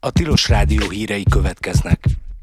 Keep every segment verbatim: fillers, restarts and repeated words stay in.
A Tilos Rádió hírei következnek.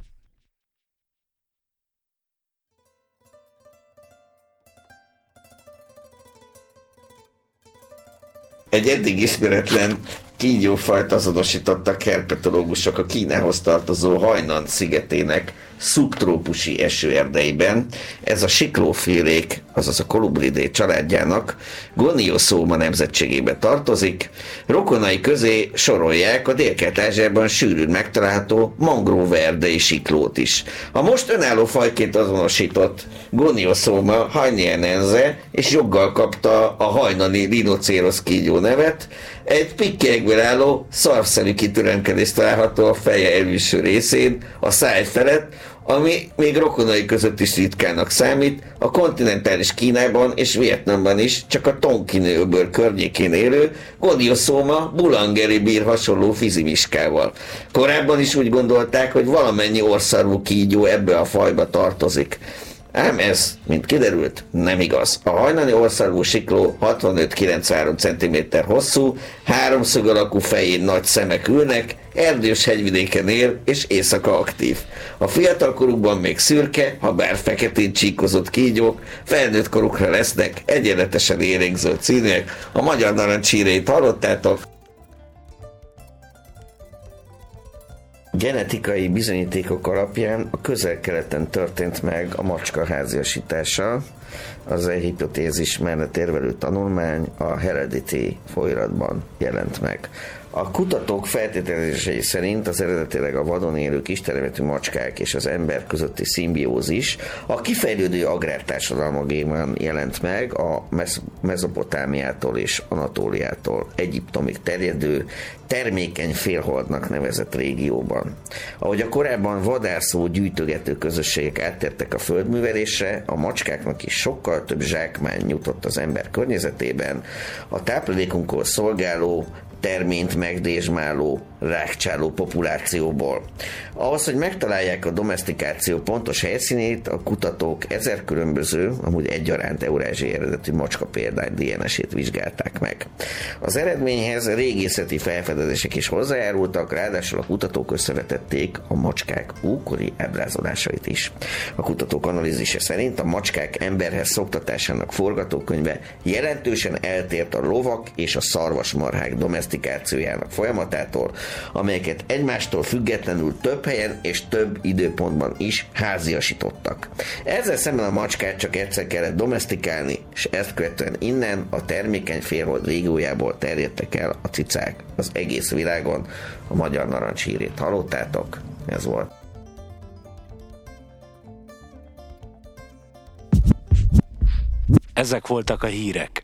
Egy eddig ismeretlen kígyófajt azonosítottak herpetológusok a Kínához tartozó Hainan szigetének szubtrópusi esőerdeiben. Ez a siklófélék, azaz a Colubridae családjának Goniosoma nemzetségébe tartozik. Rokonai közé sorolják a Délkelet-Ázsiában sűrűn megtalálható mangroveerdei siklót is. A most önálló fajként azonosított Goniosoma hainianense és joggal kapta a hajnani rinocérosz kígyó nevet. Egy pikkelyekből álló szarvszerű kitüremkedés található a feje elülső részén, a száj felett, ami még rokonai között is ritkának számít. A kontinentális Kínában és Vietnamban is csak a Tonkin-öböl környékén élő Goniosoma bulangeri bír hasonló fizimiskával. Korábban is úgy gondolták, hogy valamennyi orrszarvú kígyó ebbe a fajba tartozik. Ám ez, mint kiderült, nem igaz. A hajnani orrszarvú sikló hatvanöt-kilencvenhárom centiméter hosszú, háromszög alakú fején nagy szemek ülnek, erdős hegyvidéken él és éjszaka aktív. A fiatalkorukban még szürke, ha bár feketén csíkozott kígyók, felnőtt korukra lesznek egyenletesen élénkzöld színűek. A magyar narancssíreit hallottátok? Genetikai bizonyítékok alapján a Közel-Keleten történt meg a macska háziasítása. Az egy hipotézis mellett érvelő tanulmány a Heredity folyóiratban jelent meg. A kutatók feltételezései szerint az eredetileg a vadon élő kistermetű macskák és az ember közötti szimbiózis a kifejlődő agrártársadalmakban jelent meg a Mezopotámiától és Anatóliától Egyiptomig terjedő termékeny félholdnak nevezett régióban. Ahogy a korábban vadászó gyűjtögető közösségek áttértek a földművelésre, a macskáknak is sokkal több zsákmány jutott az ember környezetében, a táplálékunkhoz szolgáló terményt megdésmáló, rákcsáló populációból. Ahhoz, hogy megtalálják a domesztikáció pontos helyszínét, a kutatók ezer különböző, amúgy egyaránt eurázsiai eredetű macska példány dé en es-ét vizsgálták meg. Az eredményhez régészeti felfedezések is hozzájárultak, ráadásul a kutatók összevetették a macskák ókori ábrázolásait is. A kutatók analízise szerint a macskák emberhez szoktatásának forgatókönyve jelentősen eltért a lovak és a szarvasmarhák domesztikációjának folyamatától, amelyeket egymástól függetlenül több helyen és több időpontban is háziasítottak. Ezzel szemben a macskát csak egyszer kellett domesztikálni, és ezt követően innen a termékeny félhold régiójából terjedtek el a cicák az egész világon. A magyar narancssírét hallottátok? Ez volt. Ezek voltak a hírek.